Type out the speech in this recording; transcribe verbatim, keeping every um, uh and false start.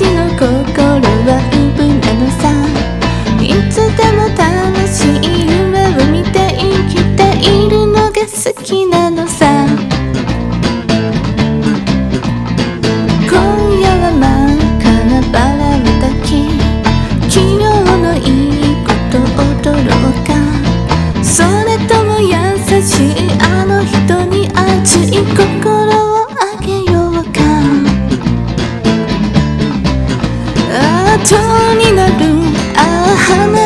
私の心はウブなのさ。いつでも楽しい夢を見て生きているのが好きなのさ。今夜は真っ赤なバラを抱き、昨日のいいこと踊ろうか。それとも優しいあの人に熱い心をあげようか。後になるああ